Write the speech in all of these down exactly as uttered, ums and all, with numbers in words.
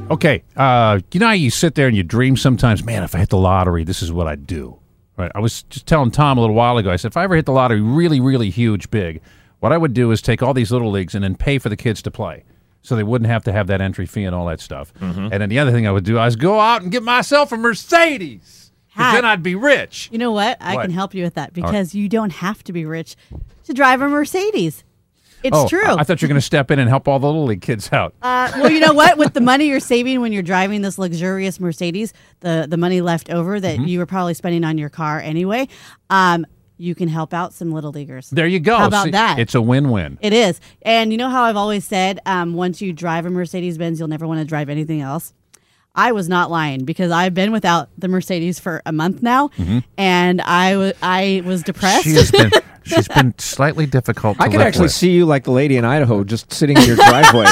Okay, uh, you know how you sit there and you dream sometimes, man, if I hit the lottery, this is what I'd do. Right? I was just telling Tom a little while ago, I said, if I ever hit the lottery really, really huge, big, what I would do is take all these little leagues and then pay for the kids to play. So they wouldn't have to have that entry fee and all that stuff. Mm-hmm. And then the other thing I would do is go out and get myself a Mercedes. Because then I'd be rich. You know what? I what? can help you with that because right. you don't have to be rich to drive a Mercedes. It's oh, true. I, I thought you were going to step in and help all the Little League kids out. Uh, well, you know what? With the money you're saving when you're driving this luxurious Mercedes, the, the money left over that mm-hmm. you were probably spending on your car anyway, um, you can help out some Little Leaguers. There you go. How about See, that? It's a win-win. It is. And you know how I've always said, um, once you drive a Mercedes-Benz, you'll never want to drive anything else? I was not lying because I've been without the Mercedes for a month now, mm-hmm. and I, w- I was depressed. She has been, she's been slightly difficult to I could live actually with. see you like the lady in Idaho just sitting in your driveway.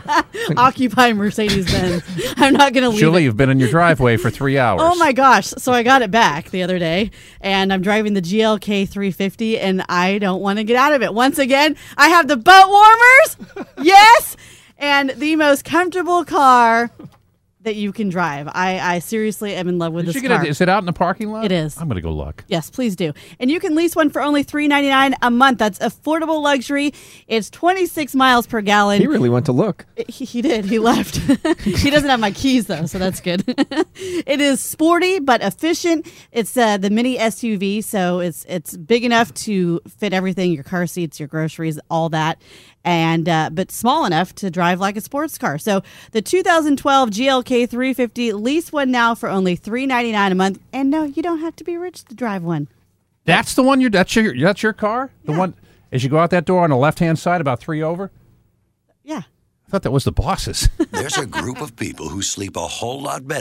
Occupy Mercedes-Benz. I'm not going to leave Julie, it. you've been in your driveway for three hours. Oh, my gosh. So I got it back the other day, and I'm driving the G L K three fifty, and I don't want to get out of it. Once again, I have the butt warmers. Yes. And the most comfortable car that you can drive. I, I seriously am in love with Did this you get car. A, is it out in the parking lot? It is. I'm going to go look. Yes, please do. And you can lease one for only three dollars and ninety-nine cents a month. That's affordable luxury. It's twenty-six miles per gallon. He really went to look. He, he did. He left. He doesn't have my keys, though, so that's good. It is sporty but efficient. It's uh, the mini S U V, so it's it's big enough to fit everything, your car seats, your groceries, all that. And uh, but small enough to drive like a sports car. So the two thousand twelve G L K three fifty, lease one now for only three dollars and ninety-nine cents a month. And no, you don't have to be rich to drive one. That's the one. You that's your that's your car. The yeah. one as you go out that door on the left hand side, about three over. Yeah, I thought that was the boss's. There's a group of people who sleep a whole lot better